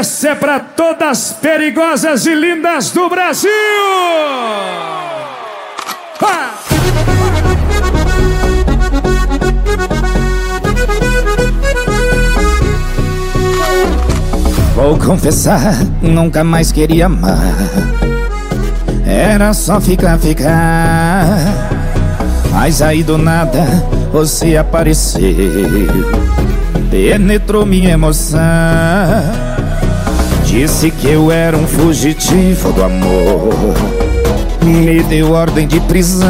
Essa é pra todas perigosas e lindas do Brasil! Vou confessar, nunca mais queria amar. Era só ficar. Mas aí do nada você apareceu, penetrou minha emoção. Disse que eu era um fugitivo do amor, me deu ordem de prisão.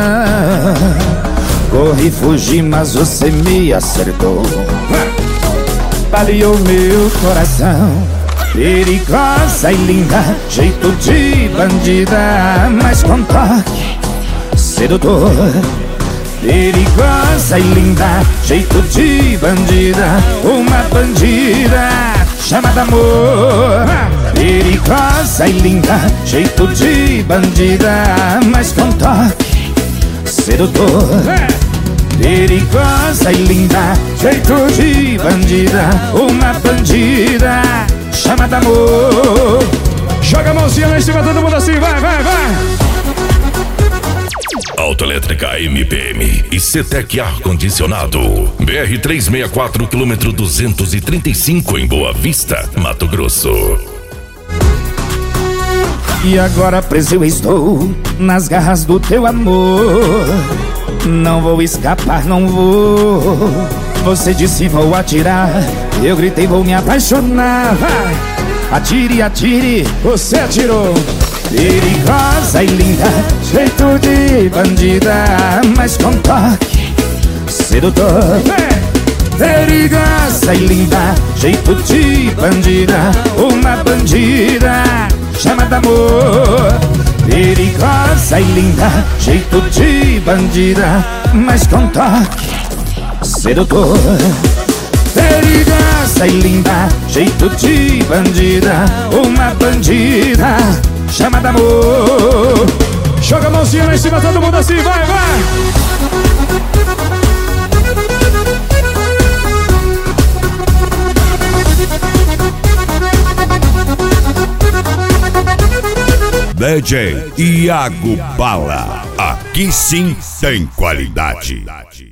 Corri, fugi, mas você me acertou, baleou meu coração. Perigosa e linda, jeito de bandida, mas com toque sedutor. Perigosa e linda, jeito de bandida, uma bandida chamada amor. Perigosa e linda, jeito de bandida, mas com toque sedutor. Perigosa e linda, jeito de bandida, uma bandida chamada amor. Joga a mãozinha lá em cima, todo mundo assim, vai! Autoelétrica MPM e CETEC Ar-Condicionado. BR 364, quilômetro 235 em Boa Vista, Mato Grosso. E agora preso eu estou nas garras do teu amor. Não vou escapar, não vou. Você disse vou atirar, eu gritei vou me apaixonar. Vai! Atire, atire, você atirou. Perigosa e linda, jeito de bandida, mas com toque sedutor. Perigosa e linda, jeito de bandida, uma bandida chamada amor. Perigosa e linda, jeito de bandida, mas com toque sedutor. Perigosa e linda, jeito de bandida, uma bandida chamada amor. Joga a mãozinha lá em cima, todo mundo assim, vai! DJ Iago Bala, aqui sim tem qualidade.